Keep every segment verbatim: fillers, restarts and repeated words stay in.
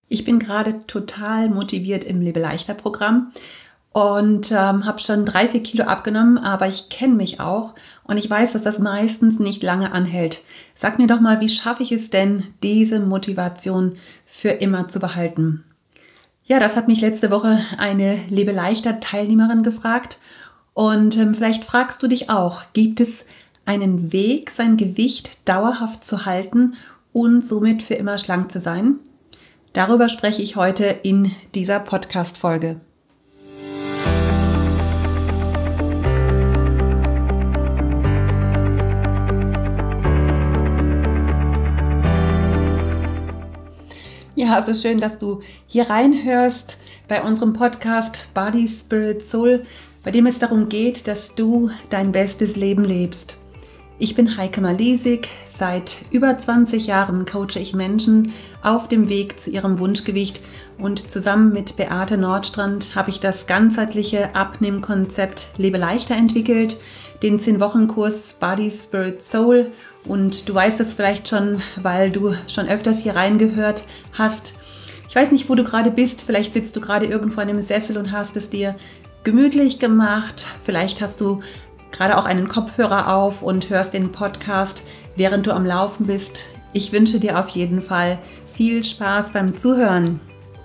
Ich bin gerade total motiviert im Lebe leichter Programm und ähm, habe schon drei, vier Kilo abgenommen, aber ich kenne mich auch und ich weiß, dass das meistens nicht lange anhält. Sag mir doch mal, wie schaffe ich es denn, diese Motivation für immer zu behalten? Ja, das hat mich letzte Woche eine Lebe leichter Teilnehmerin gefragt und ähm, vielleicht fragst du dich auch, gibt es einen Weg, sein Gewicht dauerhaft zu halten und somit für immer schlank zu sein? Darüber spreche ich heute in dieser Podcast-Folge. Ja, es ist schön, dass du hier reinhörst bei unserem Podcast Body, Spirit, Soul, bei dem es darum geht, dass du dein bestes Leben lebst. Ich bin Heike Malesig. Seit über zwanzig Jahren coache ich Menschen auf dem Weg zu ihrem Wunschgewicht und zusammen mit Beate Nordstrand habe ich das ganzheitliche Abnehmkonzept Lebe leichter entwickelt, den zehn-Wochen-Kurs Body, Spirit, Soul, und du weißt es vielleicht schon, weil du schon öfters hier reingehört hast. Ich weiß nicht, wo du gerade bist, vielleicht sitzt du gerade irgendwo in einem Sessel und hast es dir gemütlich gemacht, vielleicht hast du gerade auch einen Kopfhörer auf und hörst den Podcast, während du am Laufen bist. Ich wünsche dir auf jeden Fall viel Spaß beim Zuhören.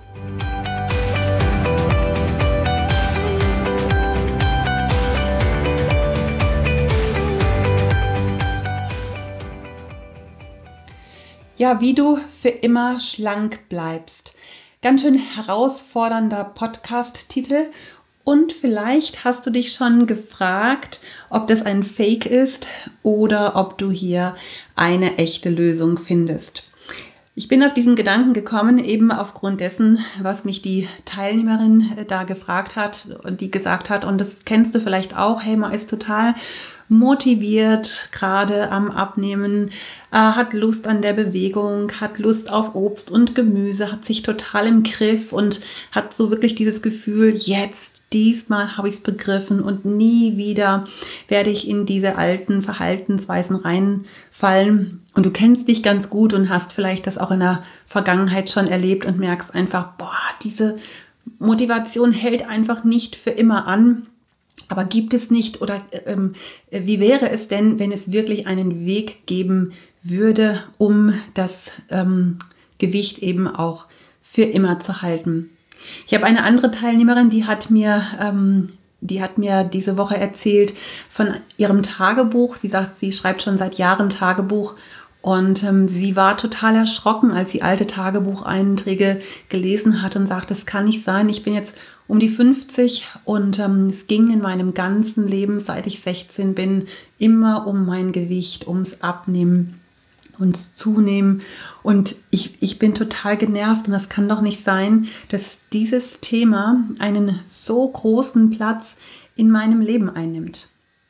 Ja, wie du für immer schlank bleibst. Ganz schön herausfordernder Podcast-Titel. Und vielleicht hast du dich schon gefragt, ob das ein Fake ist oder ob du hier eine echte Lösung findest. Ich bin auf diesen Gedanken gekommen, eben aufgrund dessen, was mich die Teilnehmerin da gefragt hat und die gesagt hat, und das kennst du vielleicht auch, hey, man ist total motiviert, gerade am Abnehmen, äh, hat Lust an der Bewegung, hat Lust auf Obst und Gemüse, hat sich total im Griff und hat so wirklich dieses Gefühl, jetzt, diesmal habe ich es begriffen und nie wieder werde ich in diese alten Verhaltensweisen reinfallen. Und du kennst dich ganz gut und hast vielleicht das auch in der Vergangenheit schon erlebt und merkst einfach, boah, diese Motivation hält einfach nicht für immer an. Aber gibt es nicht oder ähm, wie wäre es denn, wenn es wirklich einen Weg geben würde, um das ähm, Gewicht eben auch für immer zu halten? Ich habe eine andere Teilnehmerin, die hat mir, ähm, die hat mir diese Woche erzählt von ihrem Tagebuch. Sie sagt, sie schreibt schon seit Jahren Tagebuch. Und ähm, sie war total erschrocken, als sie alte Tagebucheinträge gelesen hat und sagt, das kann nicht sein. Ich bin jetzt um die fünfzig und ähm, es ging in meinem ganzen Leben, seit ich sechzehn bin, immer um mein Gewicht, ums Abnehmen, ums Zunehmen. Und ich, ich bin total genervt und das kann doch nicht sein, dass dieses Thema einen so großen Platz in meinem Leben einnimmt.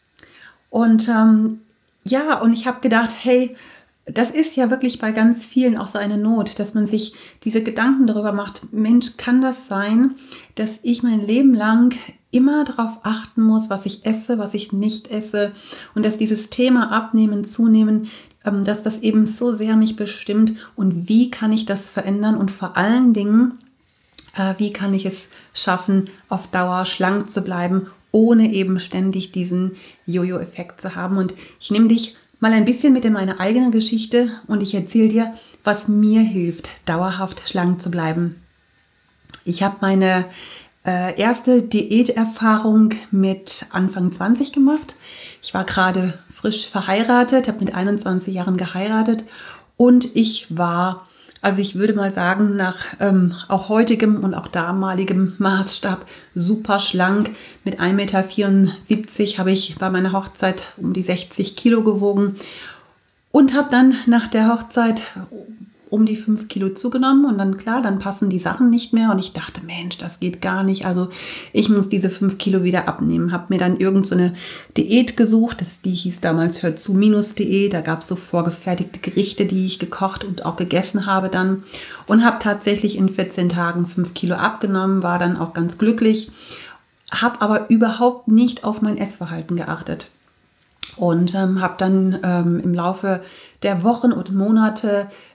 Und ähm, ja, und ich habe gedacht, hey, das ist ja wirklich bei ganz vielen auch so eine Not, dass man sich diese Gedanken darüber macht, Mensch, kann das sein, dass ich mein Leben lang immer darauf achten muss, was ich esse, was ich nicht esse, und dass dieses Thema Abnehmen, Zunehmen, dass das eben so sehr mich bestimmt, und wie kann ich das verändern und vor allen Dingen, wie kann ich es schaffen, auf Dauer schlank zu bleiben, ohne eben ständig diesen Jojo-Effekt zu haben. Und ich nehme dich mal ein bisschen mit in meine eigene Geschichte und ich erzähle dir, was mir hilft, dauerhaft schlank zu bleiben. Ich habe meine äh, erste Diäterfahrung mit Anfang zwanzig gemacht. Ich war gerade frisch verheiratet, habe mit einundzwanzig Jahren geheiratet und ich war, also ich würde mal sagen, nach ähm, auch heutigem und auch damaligem Maßstab super schlank. Mit ein Meter vierundsiebzig habe ich bei meiner Hochzeit um die sechzig Kilo gewogen und habe dann nach der Hochzeit um die fünf Kilo zugenommen. Und dann, klar, dann passen die Sachen nicht mehr. Und ich dachte, Mensch, das geht gar nicht. Also ich muss diese fünf Kilo wieder abnehmen. Habe mir dann irgend so eine Diät gesucht. Das, die hieß damals Hör zu Minus Diät. Da gab es so vorgefertigte Gerichte, die ich gekocht und auch gegessen habe dann. Und habe tatsächlich in vierzehn Tagen fünf Kilo abgenommen. War dann auch ganz glücklich. Habe aber überhaupt nicht auf mein Essverhalten geachtet. Und ähm, habe dann ähm, im Laufe der Wochen und Monate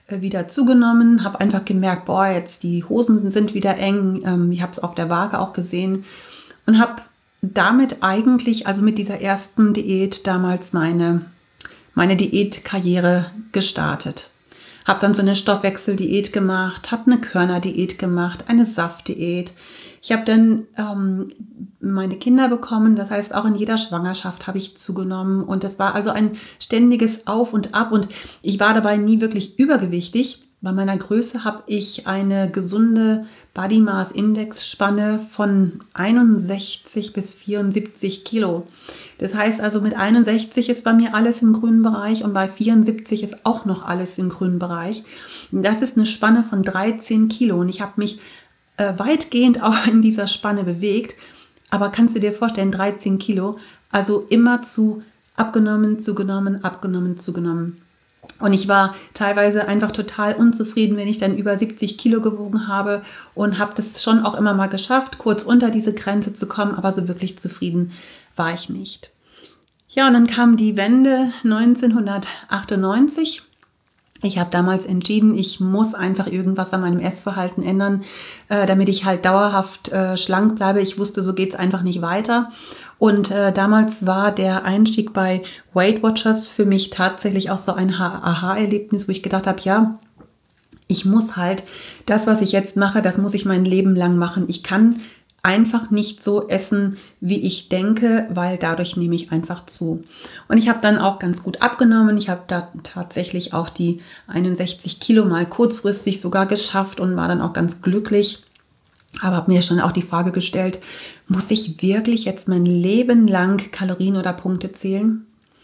wieder zugenommen, habe einfach gemerkt, boah, jetzt die Hosen sind wieder eng. Ähm, ich habe es auf der Waage auch gesehen und habe damit eigentlich, also mit dieser ersten Diät damals meine, meine Diätkarriere gestartet. Habe dann so eine Stoffwechseldiät gemacht, habe eine Körnerdiät gemacht, eine Saftdiät. Ich habe dann ähm, meine Kinder bekommen, das heißt auch in jeder Schwangerschaft habe ich zugenommen und das war also ein ständiges Auf und Ab und ich war dabei nie wirklich übergewichtig. Bei meiner Größe habe ich eine gesunde Body Mass Index Spanne von einundsechzig bis vierundsiebzig Kilo. Das heißt also mit einundsechzig ist bei mir alles im grünen Bereich und bei vierundsiebzig ist auch noch alles im grünen Bereich. Das ist eine Spanne von dreizehn Kilo und ich habe mich äh, weitgehend auch in dieser Spanne bewegt. Aber kannst du dir vorstellen, dreizehn Kilo, also immer zu abgenommen, zugenommen, abgenommen, zugenommen. Und ich war teilweise einfach total unzufrieden, wenn ich dann über siebzig Kilo gewogen habe und habe das schon auch immer mal geschafft, kurz unter diese Grenze zu kommen, aber so wirklich zufrieden war ich nicht. Ja, und dann kam die Wende neunzehnhundertachtundneunzig. Ich habe damals entschieden, ich muss einfach irgendwas an meinem Essverhalten ändern, äh, damit ich halt dauerhaft äh, schlank bleibe. Ich wusste, so geht's einfach nicht weiter. Und äh, damals war der Einstieg bei Weight Watchers für mich tatsächlich auch so ein Aha-Erlebnis, wo ich gedacht habe, ja, ich muss halt das, was ich jetzt mache, das muss ich mein Leben lang machen. Ich kann einfach nicht so essen, wie ich denke, weil dadurch nehme ich einfach zu. Und ich habe dann auch ganz gut abgenommen. Ich habe da tatsächlich auch die einundsechzig Kilo mal kurzfristig sogar geschafft und war dann auch ganz glücklich. Aber habe mir schon auch die Frage gestellt, muss ich wirklich jetzt mein Leben lang Kalorien oder Punkte zählen?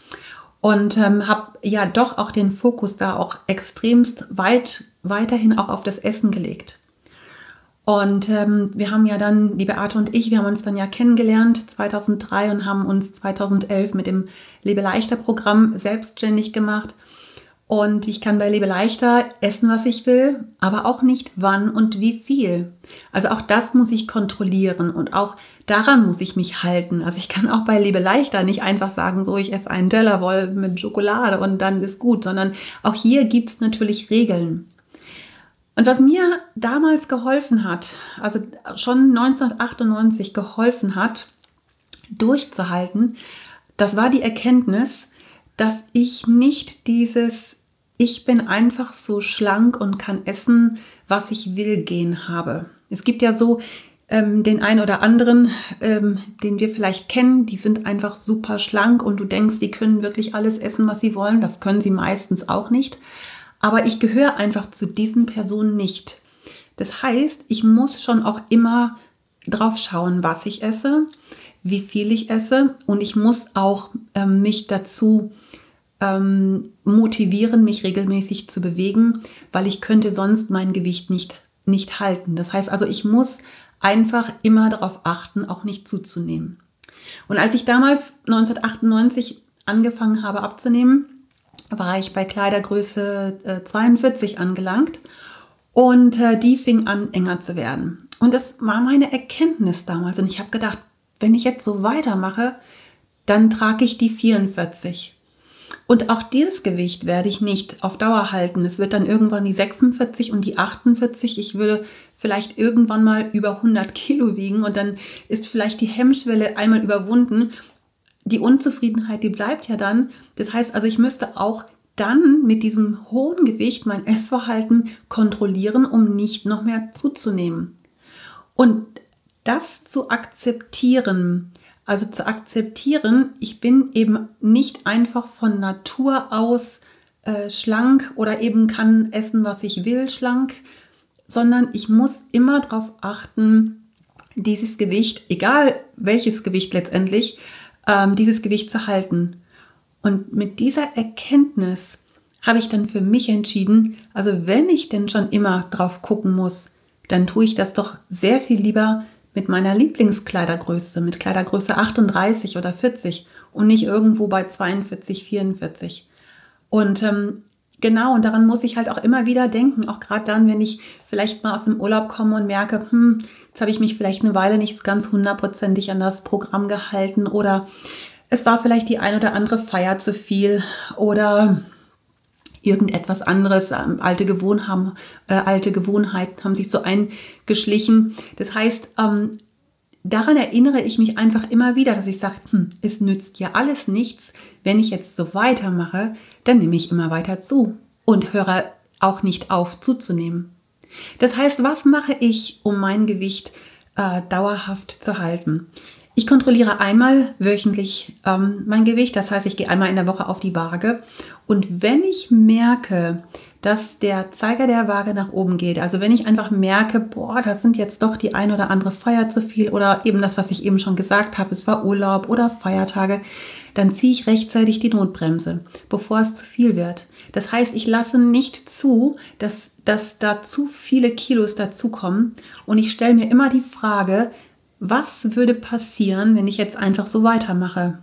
Und ähm, habe ja doch auch den Fokus da auch extremst weit weiterhin auch auf das Essen gelegt. Und ähm, wir haben ja dann, die Beate und ich, wir haben uns dann ja kennengelernt zweitausenddrei und haben uns zweitausendelf mit dem Lebe leichter Programm selbstständig gemacht. Und ich kann bei Lebe leichter essen, was ich will, aber auch nicht wann und wie viel. Also auch das muss ich kontrollieren und auch daran muss ich mich halten. Also ich kann auch bei Lebe leichter nicht einfach sagen, so ich esse einen Teller voll mit Schokolade und dann ist gut, sondern auch hier gibt es natürlich Regeln. Und was mir damals geholfen hat, also schon neunzehnhundertachtundneunzig geholfen hat, durchzuhalten, das war die Erkenntnis, dass ich nicht dieses ich bin einfach so schlank und kann essen, was ich will, Gen habe. Es gibt ja so ähm, den einen oder anderen, ähm, den wir vielleicht kennen, die sind einfach super schlank und du denkst, die können wirklich alles essen, was sie wollen. Das können sie meistens auch nicht. Aber ich gehöre einfach zu diesen Personen nicht. Das heißt, ich muss schon auch immer drauf schauen, was ich esse, wie viel ich esse und ich muss auch ähm, mich dazu ähm, motivieren, mich regelmäßig zu bewegen, weil ich könnte sonst mein Gewicht nicht, nicht halten. Das heißt also, ich muss einfach immer darauf achten, auch nicht zuzunehmen. Und als ich damals neunzehnhundertachtundneunzig angefangen habe abzunehmen, war ich bei Kleidergröße äh, zweiundvierzig angelangt und äh, die fing an, enger zu werden. Und das war meine Erkenntnis damals. Und ich habe gedacht, wenn ich jetzt so weitermache, dann trage ich die vierundvierzig. Und auch dieses Gewicht werde ich nicht auf Dauer halten. Es wird dann irgendwann die sechsundvierzig und die achtundvierzig. Ich würde vielleicht irgendwann mal über hundert Kilo wiegen und dann ist vielleicht die Hemmschwelle einmal überwunden. Die Unzufriedenheit, die bleibt ja dann. Das heißt also, ich müsste auch dann mit diesem hohen Gewicht mein Essverhalten kontrollieren, um nicht noch mehr zuzunehmen. Und das zu akzeptieren, also zu akzeptieren, ich bin eben nicht einfach von Natur aus äh, schlank oder eben kann essen, was ich will, schlank, sondern ich muss immer darauf achten, dieses Gewicht, egal welches Gewicht letztendlich, dieses Gewicht zu halten. Und mit dieser Erkenntnis habe ich dann für mich entschieden, also wenn ich denn schon immer drauf gucken muss, dann tue ich das doch sehr viel lieber mit meiner Lieblingskleidergröße, mit Kleidergröße achtunddreißig oder vierzig und nicht irgendwo bei zweiundvierzig, vierundvierzig. Und ähm, genau, und daran muss ich halt auch immer wieder denken, auch gerade dann, wenn ich vielleicht mal aus dem Urlaub komme und merke, hm, jetzt habe ich mich vielleicht eine Weile nicht so ganz hundertprozentig an das Programm gehalten oder es war vielleicht die ein oder andere Feier zu viel oder irgendetwas anderes, ähm, alte, Gewohn haben, äh, alte Gewohnheiten haben sich so eingeschlichen. Das heißt, ähm, daran erinnere ich mich einfach immer wieder, dass ich sage, hm, es nützt ja alles nichts. Wenn ich jetzt so weitermache, dann nehme ich immer weiter zu und höre auch nicht auf zuzunehmen. Das heißt, was mache ich, um mein Gewicht äh, dauerhaft zu halten? Ich kontrolliere einmal wöchentlich ähm, mein Gewicht, das heißt, ich gehe einmal in der Woche auf die Waage und wenn ich merke, dass der Zeiger der Waage nach oben geht, also wenn ich einfach merke, boah, das sind jetzt doch die ein oder andere Feier zu viel oder eben das, was ich eben schon gesagt habe, es war Urlaub oder Feiertage, dann ziehe ich rechtzeitig die Notbremse, bevor es zu viel wird. Das heißt, ich lasse nicht zu, dass, dass da zu viele Kilos dazukommen und ich stelle mir immer die Frage, was würde passieren, wenn ich jetzt einfach so weitermache?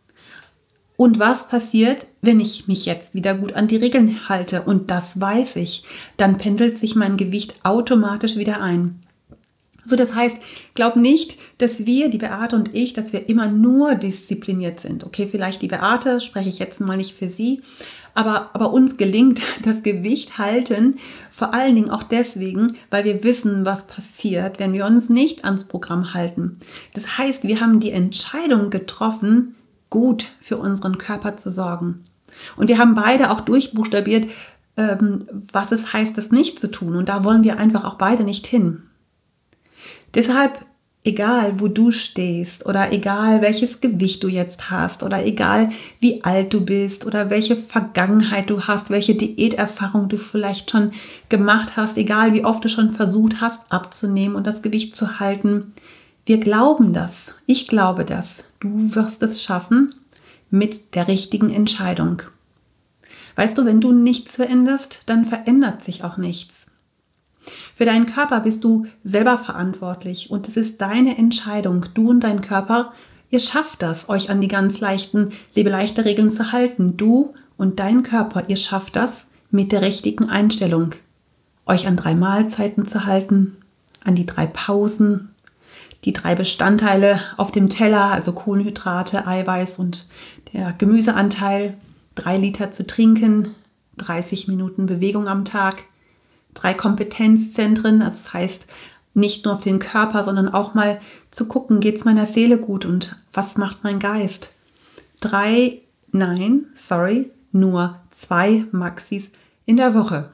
Und was passiert, wenn ich mich jetzt wieder gut an die Regeln halte? Und das weiß ich. Dann pendelt sich mein Gewicht automatisch wieder ein. So, das heißt, glaub nicht, dass wir, die Beate und ich, dass wir immer nur diszipliniert sind. Okay, vielleicht die Beate, spreche ich jetzt mal nicht für sie. Aber, aber uns gelingt das Gewicht halten, vor allen Dingen auch deswegen, weil wir wissen, was passiert, wenn wir uns nicht ans Programm halten. Das heißt, wir haben die Entscheidung getroffen, gut für unseren Körper zu sorgen. Und wir haben beide auch durchbuchstabiert, ähm, was es heißt, das nicht zu tun. Und da wollen wir einfach auch beide nicht hin. Deshalb, egal wo du stehst oder egal welches Gewicht du jetzt hast oder egal wie alt du bist oder welche Vergangenheit du hast, welche Diäterfahrung du vielleicht schon gemacht hast, egal wie oft du schon versucht hast abzunehmen und das Gewicht zu halten, wir glauben das. Ich glaube das. Du wirst es schaffen mit der richtigen Entscheidung. Weißt du, wenn du nichts veränderst, dann verändert sich auch nichts. Für deinen Körper bist du selber verantwortlich und es ist deine Entscheidung. Du und dein Körper, ihr schafft das, euch an die ganz leichten Lebe-leichter-Regeln zu halten. Du und dein Körper, ihr schafft das mit der richtigen Einstellung. Euch an drei Mahlzeiten zu halten, an die drei Pausen, die drei Bestandteile auf dem Teller, also Kohlenhydrate, Eiweiß und der Gemüseanteil, drei Liter zu trinken, dreißig Minuten Bewegung am Tag, drei Kompetenzzentren, also das heißt nicht nur auf den Körper, sondern auch mal zu gucken, geht es meiner Seele gut und was macht mein Geist? Drei, nein, sorry, nur zwei Maxis in der Woche.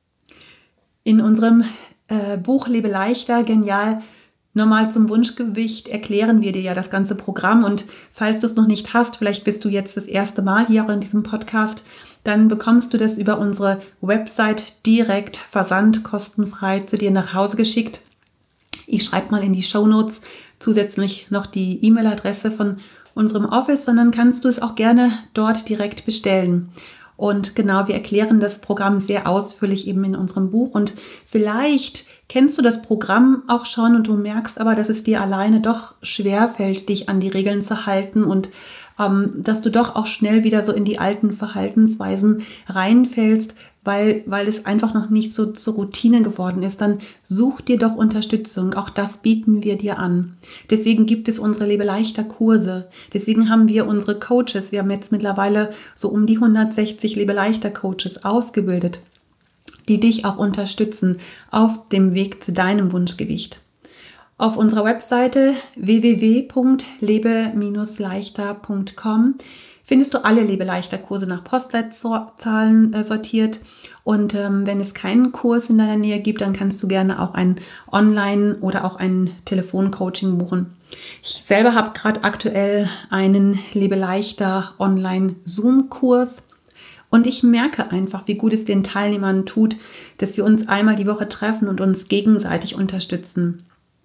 In unserem äh, Buch Lebe leichter, genial, normal zum Wunschgewicht erklären wir dir ja das ganze Programm und falls du es noch nicht hast, vielleicht bist du jetzt das erste Mal hier auch in diesem Podcast, dann bekommst du das über unsere Website direkt versandkostenfrei zu dir nach Hause geschickt. Ich schreibe mal in die Shownotes zusätzlich noch die E-Mail-Adresse von unserem Office, sondern kannst du es auch gerne dort direkt bestellen. Und genau, wir erklären das Programm sehr ausführlich eben in unserem Buch und vielleicht kennst du das Programm auch schon und du merkst aber, dass es dir alleine doch schwerfällt, dich an die Regeln zu halten und ähm, dass du doch auch schnell wieder so in die alten Verhaltensweisen reinfällst, weil, weil es einfach noch nicht so zur Routine geworden ist, dann such dir doch Unterstützung. Auch das bieten wir dir an. Deswegen gibt es unsere Lebe-leichter Kurse. Deswegen haben wir unsere Coaches. Wir haben jetzt mittlerweile so um die hundertsechzig Lebe-leichter Coaches ausgebildet, die dich auch unterstützen auf dem Weg zu deinem Wunschgewicht. Auf unserer Webseite w w w punkt lebe leichter punkt com findest du alle Lebe-leichter-Kurse nach Postleitzahlen äh, sortiert. Und ähm, wenn es keinen Kurs in deiner Nähe gibt, dann kannst du gerne auch ein Online- oder auch ein Telefoncoaching buchen. Ich selber habe gerade aktuell einen Lebe-leichter Online-Zoom-Kurs. Und ich merke einfach, wie gut es den Teilnehmern tut, dass wir uns einmal die Woche treffen und uns gegenseitig unterstützen.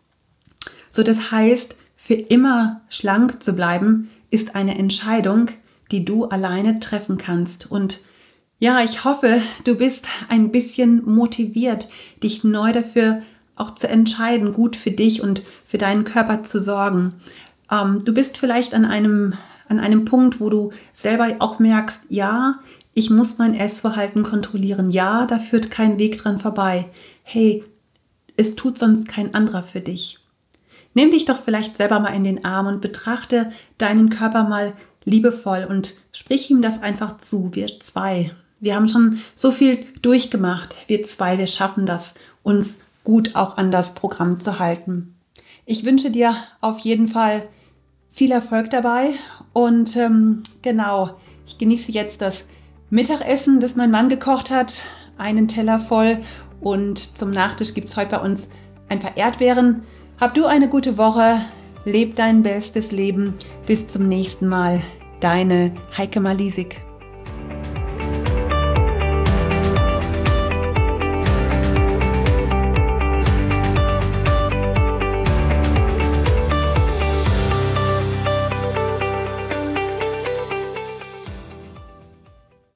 So, das heißt, für immer schlank zu bleiben, ist eine Entscheidung, die du alleine treffen kannst. Und ja, ich hoffe, du bist ein bisschen motiviert, dich neu dafür auch zu entscheiden, gut für dich und für deinen Körper zu sorgen. Ähm, du bist vielleicht an einem, an einem Punkt, wo du selber auch merkst, ja, ich muss mein Essverhalten kontrollieren. Ja, da führt kein Weg dran vorbei. Hey, es tut sonst kein anderer für dich. Nimm dich doch vielleicht selber mal in den Arm und betrachte deinen Körper mal liebevoll und sprich ihm das einfach zu. Wir zwei, Wir haben schon so viel durchgemacht. Wir zwei, wir schaffen das, uns gut auch an das Programm zu halten. Ich wünsche dir auf jeden Fall viel Erfolg dabei und ähm, genau, ich genieße jetzt das Mittagessen, das mein Mann gekocht hat, einen Teller voll und zum Nachtisch gibt es heute bei uns ein paar Erdbeeren. Hab du eine gute Woche, leb dein bestes Leben. Bis zum nächsten Mal, deine Heike Malisik.